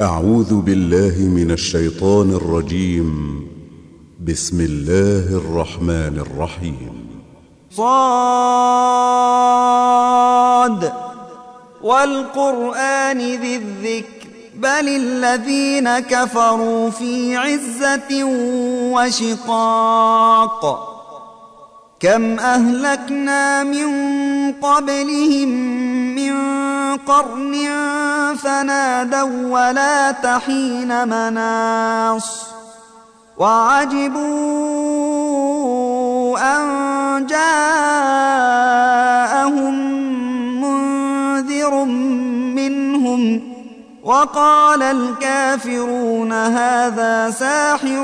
أعوذ بالله من الشيطان الرجيم. بسم الله الرحمن الرحيم. صاد والقرآن ذي الذكر بل الذين كفروا في عزة وشقاق كم أهلكنا من قبلهم من قرن فنادوا ولا تحين مناص وعجبوا أن جاءهم منذر منهم وقال الكافرون هذا ساحر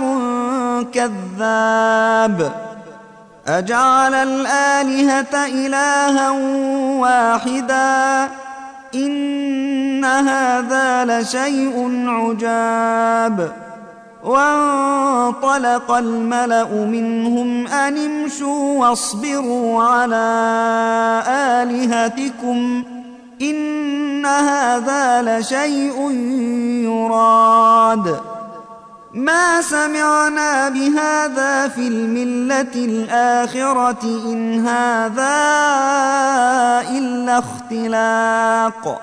كذاب أجعل الآلهة إلها واحدا إن هذا لشيء عجاب وانطلق الملأ منهم أن امشوا واصبروا على آلهتكم إن هذا لشيء يراد ما سمعنا بهذا في الملة الآخرة إن هذا إلا اختلاق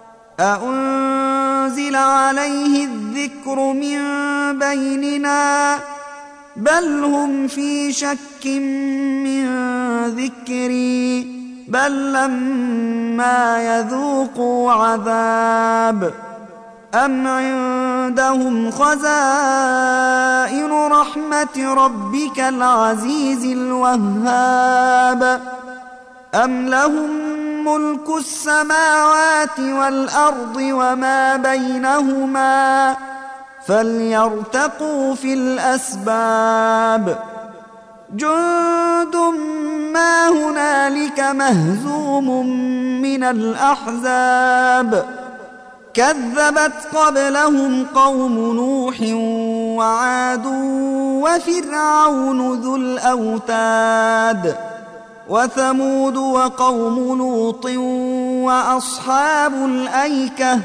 أأنزل عليه الذكر من بيننا بل هم في شك من ذكري بل لما يذوقوا عذاب أم عندهم خزائن رحمة ربك العزيز الوهاب أم لهم ملك السماوات والأرض وما بينهما فليرتقوا في الأسباب جند ما هنالك مهزوم من الأحزاب كذبت قبلهم قوم نوح وعاد وفرعون ذو الأوتاد وثمود وقوم لوط وأصحاب الأيكة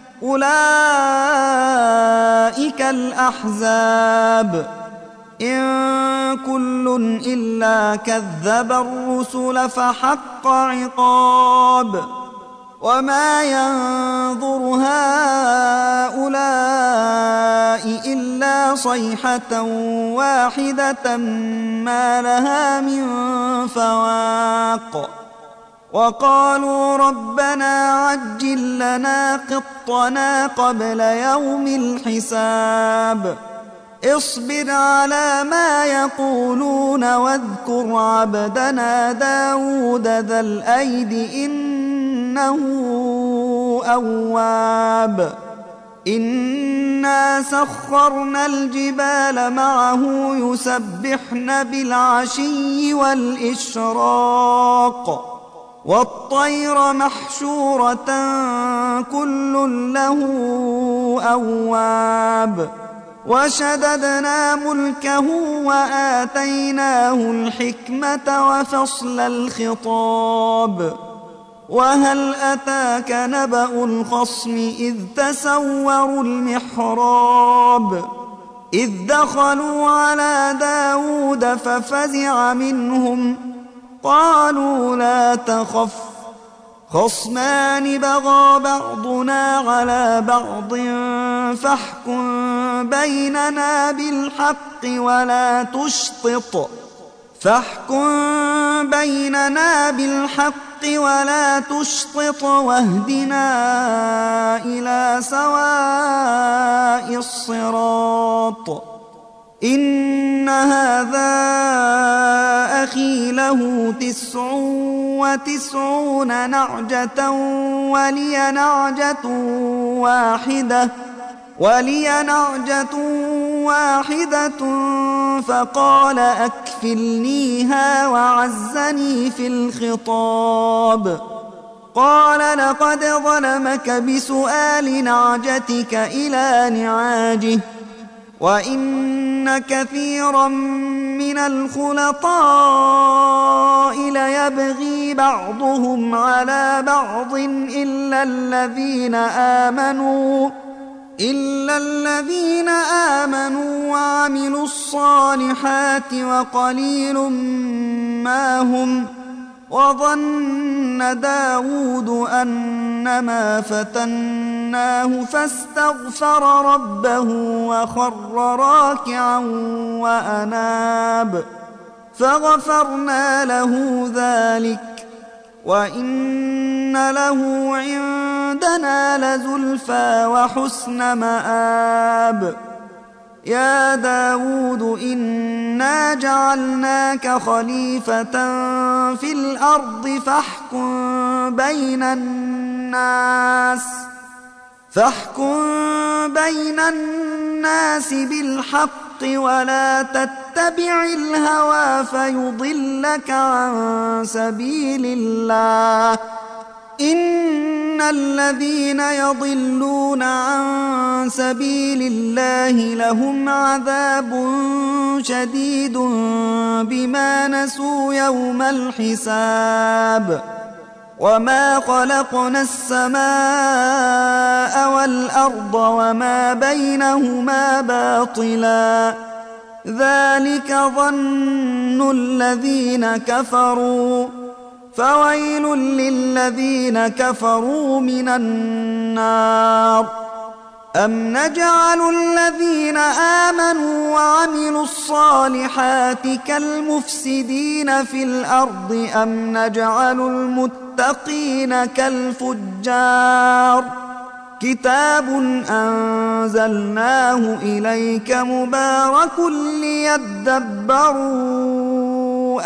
أولئك الأحزاب إن كل إلا كذب الرسل فحق عقاب وما ينظر هؤلاء إلا صيحة واحدة ما لها من فواق وقالوا ربنا عجل لنا قطنا قبل يوم الحساب اصبر على ما يقولون واذكر عبدنا داود ذا الأيد إنه أواب إنا سخرنا الجبال معه يسبحن بالعشي والإشراق والطير محشورة كل له أواب وشددنا ملكه وآتيناه الحكمة وفصل الخطاب وهل أتاك نبأ الخصم إذ تسوروا المحراب إذ دخلوا على داود ففزع منهم قالوا لا تخف خصمان بغى بعضنا على بعض فاحكم بيننا بالحق ولا تشطط واهدنا إلى سواء الصراط إن هذا أخي له 99 نعجة ولي نعجة واحدة فقال أكفلنيها وعزني في الخطاب قال لقد ظلمك بسؤال نعجتك إلى نعاجه وإن كثيرا من الخلطاء ليبغي بعضهم على بعض إلا إلا الذين آمنوا وعملوا الصالحات وقليل ما هم. وظن داود أنما فتناه فاستغفر ربه وخر راكعا وأناب فغفرنا له ذلك وإن له عندنا لزلفى وحسن مآب. يا داود إنا جعلناك خليفة في الأرض فاحكم بين الناس بالحق ولا تتبع الهوى فيضلك عن سبيل الله. إن الذين يضلون عن سبيل الله لهم عذاب شديد بما نسوا يوم الحساب. وما خلقنا السماء والأرض وما بينهما باطلا ذلك ظن الذين كفروا فويل للذين كفروا من النار. أم نجعل الذين آمنوا وعملوا الصالحات كالمفسدين في الأرض أم نجعل المتقين كالفجار. كتاب أنزلناه إليك مبارك ليدبروا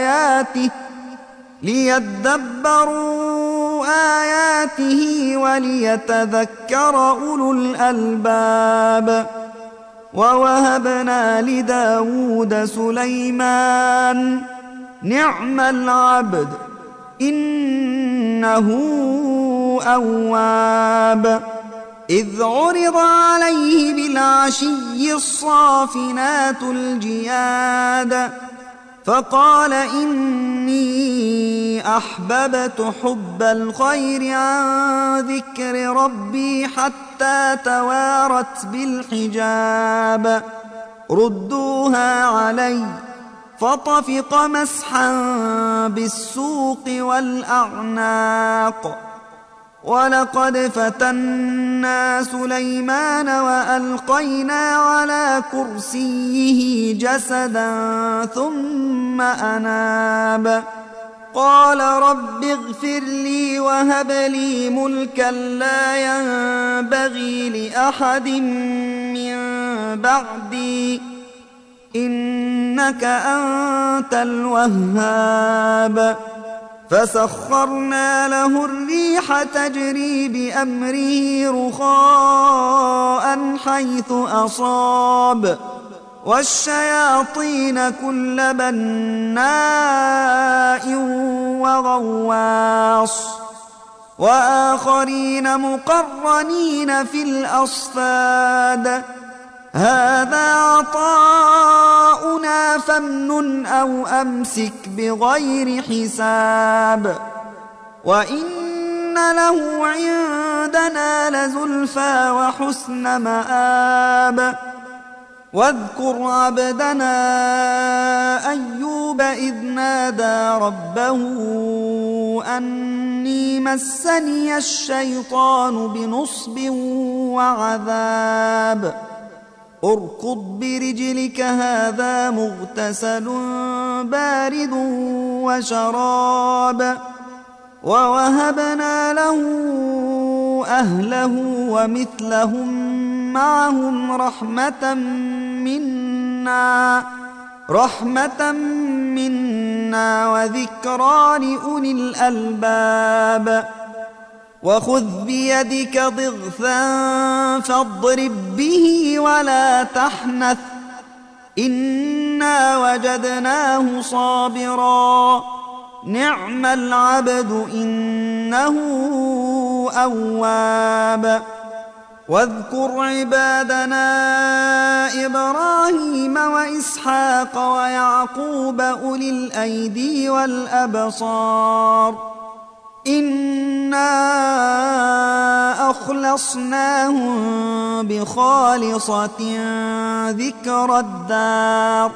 آياته وليتذكر أولو الألباب. ووهبنا لداود سليمان نعم العبد إنه أواب. إذ عرض عليه بالعشي الصافنات الجياد فقال إني أحببت حب الخير عن ذكر ربي حتى توارت بالحجاب. ردوها علي فطفق مسحا بالسوق والأعناق. ولقد فتنا سليمان وألقينا على كرسيه جسدا ثم أناب. قال رب اغفر لي وهب لي ملكا لا ينبغي لأحد من بعدي إنك أنت الوهاب. فسخرنا له الريح تجري بأمره رخاء حيث أصاب والشياطين كل بناء وغواص وآخرين مقرنين في الأصفاد. هذا عطاؤنا فامنن أو أمسك بغير حساب. وإن له عندنا لزلفى وحسن مآب. واذكر عبدنا أيوب إذ نادى ربه أني مسني الشيطان بنصب وعذاب. اركض برجلك هذا مغتسل بارد وشراب. ووهبنا له أهله ومثلهم معهم رحمة منا وذكرى لأولي الألباب. وخذ بيدك ضغثا فاضرب به ولا تحنث إنا وجدناه صابرا نعم العبد إنه أواب. واذكر عبادنا إبراهيم وإسحاق ويعقوب أولي الأيدي والأبصار إنا أخلصناهم بخالصة ذكر الدار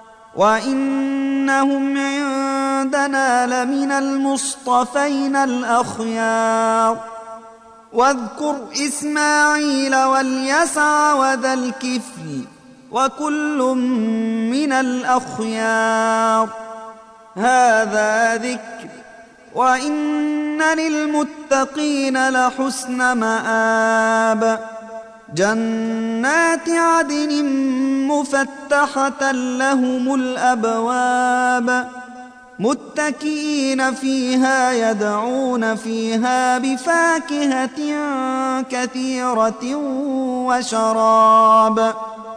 وإنهم عندنا لمن المصطفين الأخيار واذكر إسماعيل واليسع وذا الكفل وكل من الأخيار هذا ذكر وإن للمتقين لحسن مآب جنات عدن مفتحة لهم الأبواب متكئين فيها يدعون فيها بفاكهة كثيرة وشراب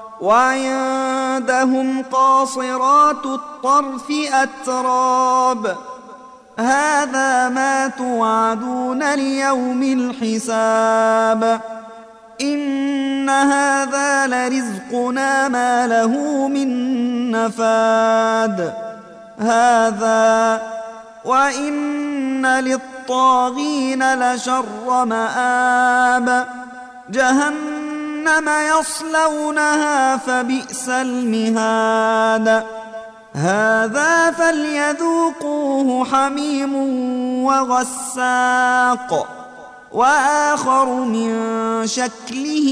وعندهم قاصرات الطرف أتراب هذا ما توعدون ليوم الحساب إن هذا لرزقنا ما له من نفاد هذا وإن للطاغين لشر مآب جهنم يصلونها فبئس المهاد هذا فليذوقوه حميم وغساق وآخر من شكله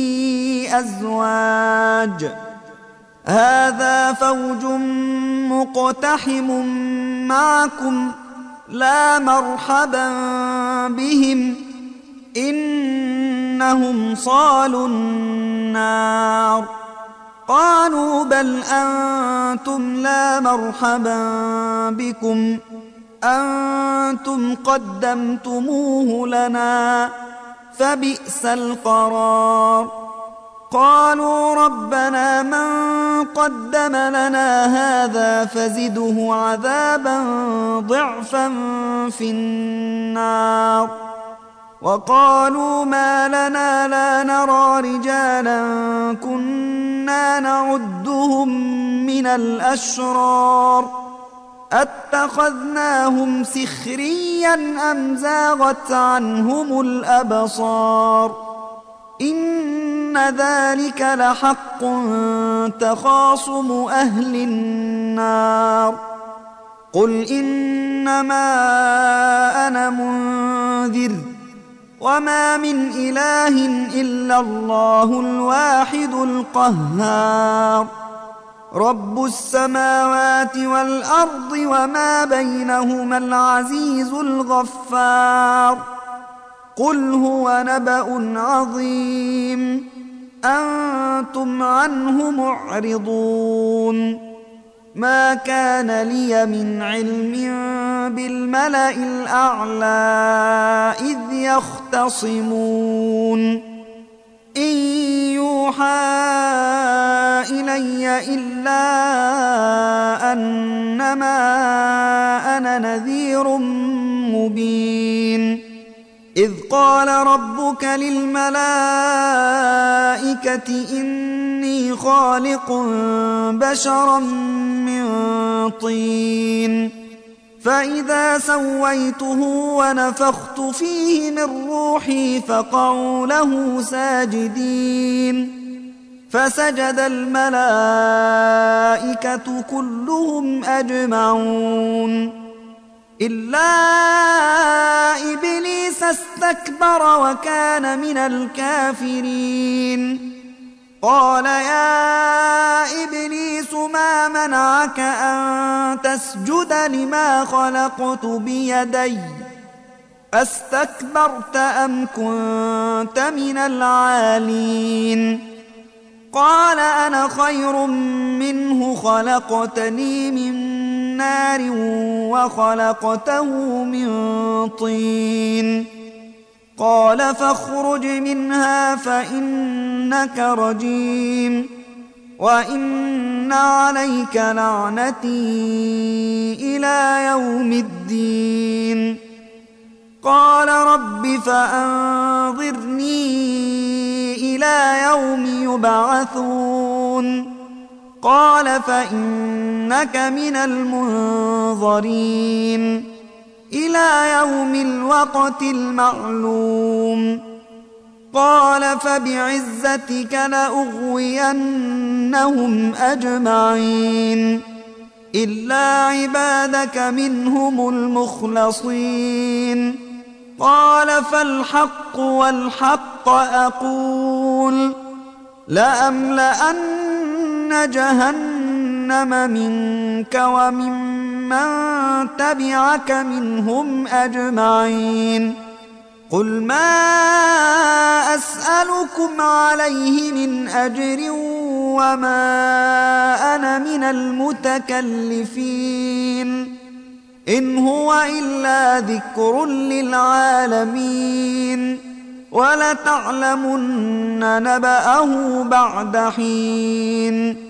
أزواج هذا فوج مقتحم معكم لا مرحبا بهم إنهم صالوا النار قالوا بل أنتم لا مرحبا بكم أنتم قدمتموه لنا فبئس القرار قالوا ربنا من قدم لنا هذا فزده عذابا ضعفا في النار وقالوا ما لنا لا نرى رجالا كنا نعدهم من الأشرار أتخذناهم سخريا أم زاغت عنهم الأبصار إن ذلك لحق تخاصم أهل النار قل إنما أنا منذر وما من إله إلا الله الواحد القهار رب السماوات والأرض وما بينهما العزيز الغفار قل هو نبأ عظيم أنتم عنه معرضون ما كان لي من علم بالملأ الأعلى إذ يختصمون إن يوحى إلي إلا أنما أنا نذير مبين إذ قال ربك للملائكة إني خالق بشرا من طين فإذا سويته ونفخت فيه من روحي فقعوا له ساجدين فسجد الملائكة كلهم أجمعون إلا إبليس استكبر وكان من الكافرين قال يا إبليس ما منعك أن تسجد لما خلقت بيدي أستكبرت أم كنت من العالين قال أنا خير منه خلقتني من نار وخلقته من طين قال فاخرج منها فإنك رجيم وإن عليك لعنتي إلى يوم الدين قال رب فأنظرني إلى يوم يبعثون قال فإنك من المنظرين إلى يوم الوقت المعلوم قال فبعزتك لأغوينهم أجمعين إلا عبادك منهم المخلصين قال فالحق والحق أقول لأملأن جهنم منك وممن تبعك منهم أجمعين قل ما أسألكم عليه من أجر وما أنا من المتكلفين إن هو إلا ذكر للعالمين ولتعلمن نبأه بعد حين